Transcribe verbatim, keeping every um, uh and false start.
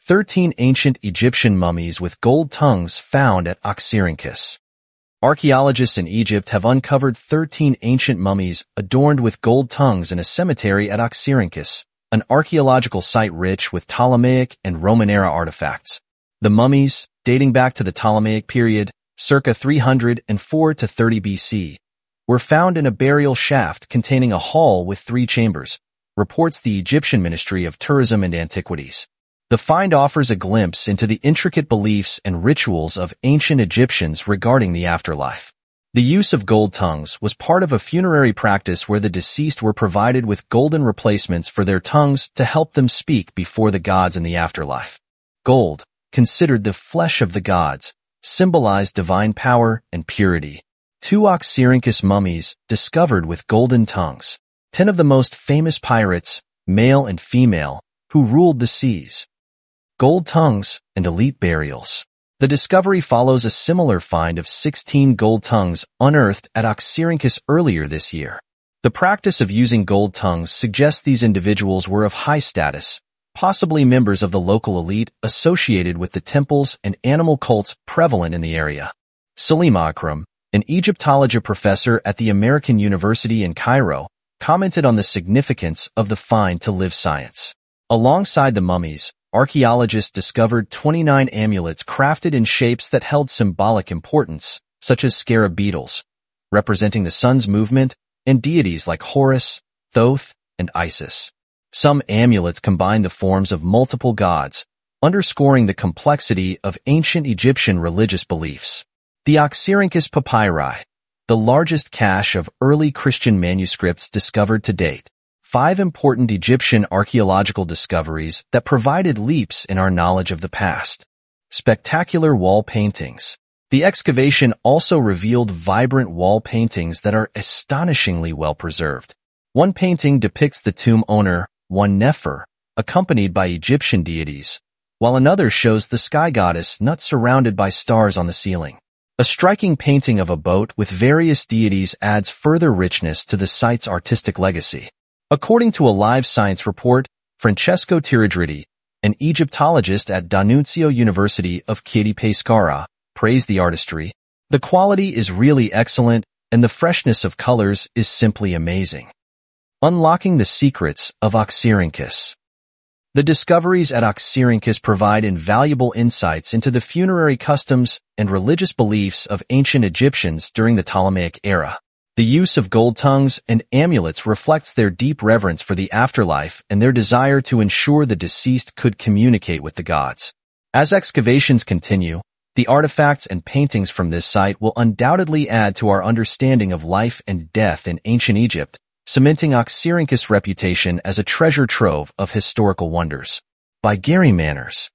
thirteen ancient Egyptian mummies with gold tongues found at Oxyrhynchus. Archaeologists in Egypt have uncovered thirteen ancient mummies adorned with gold tongues in a cemetery at Oxyrhynchus, an archaeological site rich with Ptolemaic and Roman-era artifacts. The mummies, dating back to the Ptolemaic period, circa three hundred four to thirty B C, were found in a burial shaft containing a hall with three chambers, reports the Egyptian Ministry of Tourism and Antiquities. The find offers a glimpse into the intricate beliefs and rituals of ancient Egyptians regarding the afterlife. The use of gold tongues was part of a funerary practice where the deceased were provided with golden replacements for their tongues to help them speak before the gods in the afterlife. Gold, considered the flesh of the gods, symbolized divine power and purity. Two Oxyrhynchus mummies discovered with golden tongues. Ten of the most famous pirates, male and female, who ruled the seas. Gold tongues and elite burials. The discovery follows a similar find of sixteen gold tongues unearthed at Oxyrhynchus earlier this year. The practice of using gold tongues suggests these individuals were of high status, possibly members of the local elite associated with the temples and animal cults prevalent in the area. Salim Akram, an Egyptology professor at the American University in Cairo, commented on the significance of the find to Live Science. Alongside the mummies, archaeologists discovered twenty-nine amulets crafted in shapes that held symbolic importance, such as scarab beetles, representing the sun's movement, and deities like Horus, Thoth, and Isis. Some amulets combine the forms of multiple gods, underscoring the complexity of ancient Egyptian religious beliefs. The Oxyrhynchus papyri, the largest cache of early Christian manuscripts discovered to date. Five important Egyptian archaeological discoveries that provided leaps in our knowledge of the past. Spectacular wall paintings. The excavation also revealed vibrant wall paintings that are astonishingly well preserved. One painting depicts the tomb owner, one Nefer, accompanied by Egyptian deities, while another shows the sky goddess Nut surrounded by stars on the ceiling. A striking painting of a boat with various deities adds further richness to the site's artistic legacy. According to a Live Science report, Francesco Tiradridi, an Egyptologist at D'Annunzio University of Chieti Pescara, praised the artistry. The quality is really excellent, and the freshness of colors is simply amazing. Unlocking the secrets of Oxyrhynchus. The discoveries at Oxyrhynchus provide invaluable insights into the funerary customs and religious beliefs of ancient Egyptians during the Ptolemaic era. The use of gold tongues and amulets reflects their deep reverence for the afterlife and their desire to ensure the deceased could communicate with the gods. As excavations continue, the artifacts and paintings from this site will undoubtedly add to our understanding of life and death in ancient Egypt, cementing Oxyrhynchus' reputation as a treasure trove of historical wonders. By Gary Manners.